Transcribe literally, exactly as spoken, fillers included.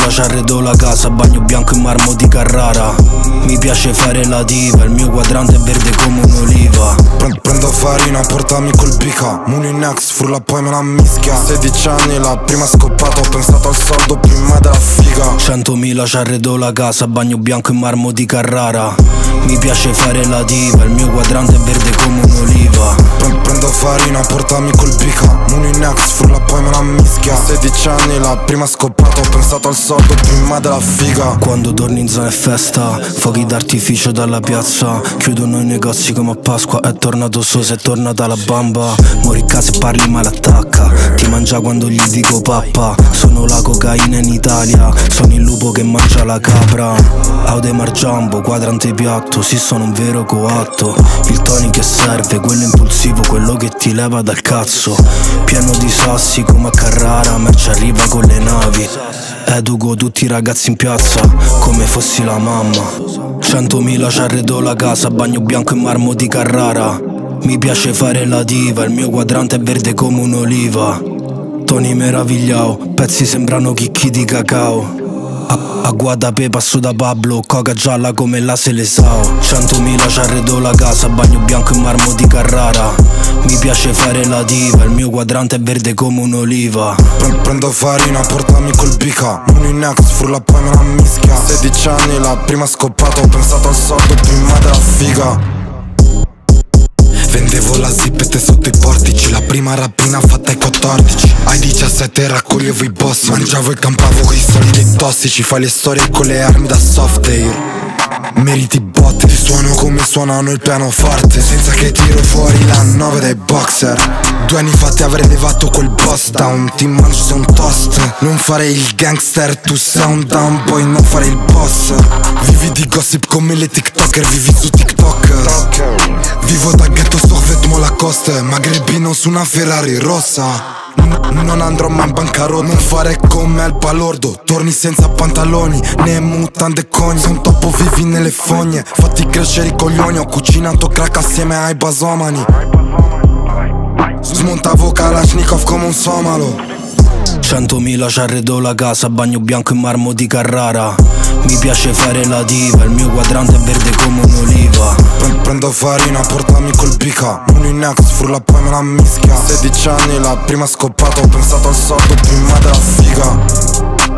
centomila c'arredo la casa, bagno bianco in marmo di Carrara. Mi piace fare la diva, il mio quadrante è verde come un'oliva. Prendo farina, portami col bica, Muni next, frulla poi me la mischia. Sedici anni, la prima scoppata, ho pensato al soldo prima della figa. Centomila c'arredo la casa, bagno bianco in marmo di Carrara. Mi piace fare la diva, il mio quadrante è verde come un'oliva. Prendo farina, portami col bica, Muni next, frulla poi me la mischia. Sedici anni, la prima scoppata, ho pensato al soldo prima della figa. Quando torni in zona è festa, fuochi d'artificio dalla piazza. Chiudono i negozi come a Pasqua, è tornato Sosa, è tornata la bamba. Mori in casa e parli ma l'attacca, ti mangia quando gli dico pappa. Sono la cocaina in Italia, sono il lupo che mangia la capra. Audemars Jumbo, quadrante piatto, sì sono un vero coatto. Il Tony che serve, quello impulsivo, quello che ti leva dal cazzo. Pieno di sassi come a Carrara, merce arriva con le navi. Educo tutti i ragazzi in piazza, come fossi la mamma. Centomila c'arredo la casa, bagno bianco in marmo di Carrara. Mi piace fare la diva, il mio quadrante è verde come un'oliva. Tony meravigliao, pezzi sembrano chicchi di cacao. A Guadapé passo da Pablo, coca gialla come la Selesao. Centomila c'arredo la casa, bagno bianco in marmo di Carrara. Mi piace fare la diva, il mio quadrante è verde come un'oliva. Prendo farina, portami col bica, Muni next, frulla poi me la mischia. Sedici anni, la prima scoppata, ho pensato al soldo prima della figa. Vendevo la zippette sotto i portici, la prima rapina fatta ai quattordici. Ai diciassette raccoglievo i boss, mangiavo e campavo coi soldi dei tossici. Fai le storie con le armi da soft air, meriti botte, ti suono come suonano il pianoforte, senza che tiro fuori la nove dai boxer. Due anni fa ti avrei levato quel boss down, ti mangio se un toast. Non fare il gangster, tu sei un down boy, non fare il boss. Vivi di gossip come le tiktoker, vivi su TikTok. Vivo da ghetto, sto vêtement Lacoste, magrebino su una Ferrari rossa. Non andrò mai in bancarotta, non fare come al balordo. Torni senza pantaloni, né mutande e cogni. Sei un topo, vivi nelle fogne, fatti crescere i coglioni. Ho cucinato crack assieme ai basomani. Smontavo Kalashnikov come un somalo. Centomila c'arredo la casa, bagno bianco in marmo di Carrara. Mi piace fare la diva, il mio quadrante è verde come un'oliva. Prendo farina, portami col bica, Muni next, frulla poi me la mischia. Sedici anni, la prima scoppata, ho pensato al soldo prima della figa.